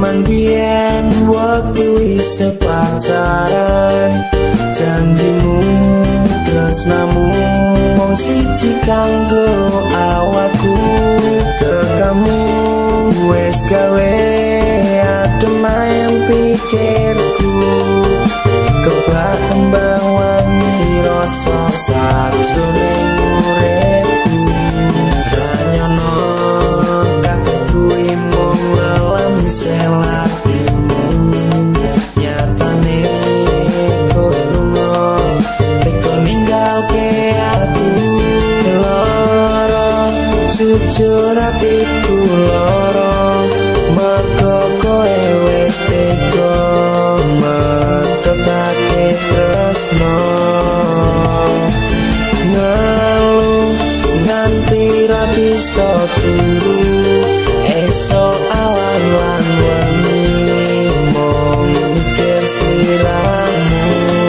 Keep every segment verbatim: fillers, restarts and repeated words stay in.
Zaman biyen waktu isih pacaran, janjimu tresnamu mung siji kanggo awakku. Tekamu wes gawe adem ayem pikirku, kebak kembang wangi rasa sajroning uripku. Ranyono kabeh kuwi mung ngalami selatimu, nyatane kowe lunga teko ninggalke aku. Lara jujur atiku lara, mergo kowe wis tega metokake tresno. Ngeluh nganti ra bisa turu, esok awan lan wengi mung mikir sliramu.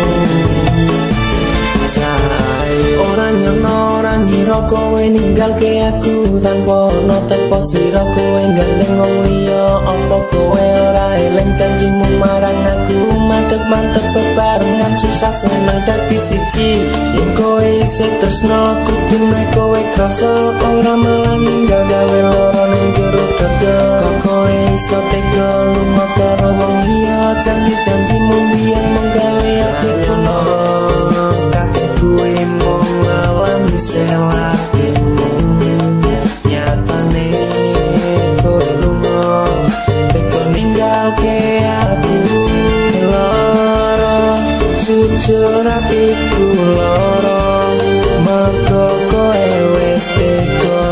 Cai ora nyono ora ngira kowe ninggalke aku, tanpa ono tepo slira kowe gandeng wong liya. Apa kowe ora eling janjimu marang aku, madhep mantep bebarengan susah seneng dadi siji. Yen kowe isih tresno kudune kowe krasa ora malah ninggal gawe lara ning jero dada. Kok kowe iso tega lunga karo wong liya, janji-janjimu biyen mung gawe atiku lara. Kabeh kuwi mung ngalami selatimu, nyatane kowe lunga teko ninggalke aku. Lara jujur atiku lara, mergo kowe wis tega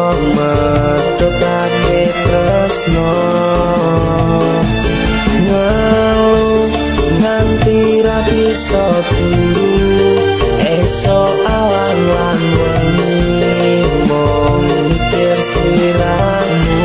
metokake tresno. Ngeluh nganti ra bisa turu, esok awan lan wengi mung mikir sliramu.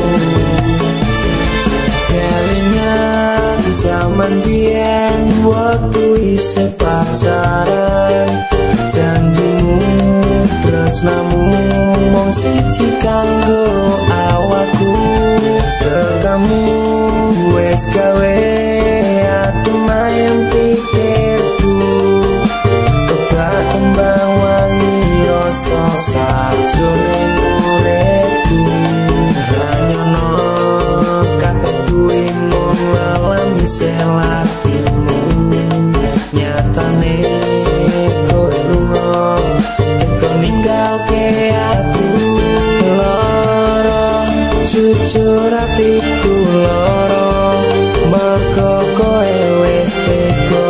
Kelingan zaman biyen waktu isih pacaran, janjimu tresnamu mung siji kanggo awakku. Tekamu wes gawe adem ayem pikirku, kebak kembang wangi rasa sajroning uripku. Ranyono kabeh kuwi mung ngalami selatimu, nyatane kowe lunga teko ninggalke aku. Lara jujur atiku lara, mergo kowe wis tega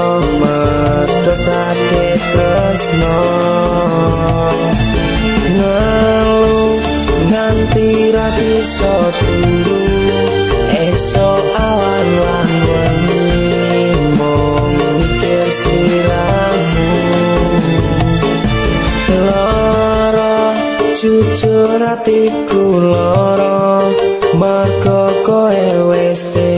metokake tresno. Ngeluh nganti ra bisa turu, esok awan lan wengi mung mikir sliramu. Lara jujur atiku lara, mergo kowe wis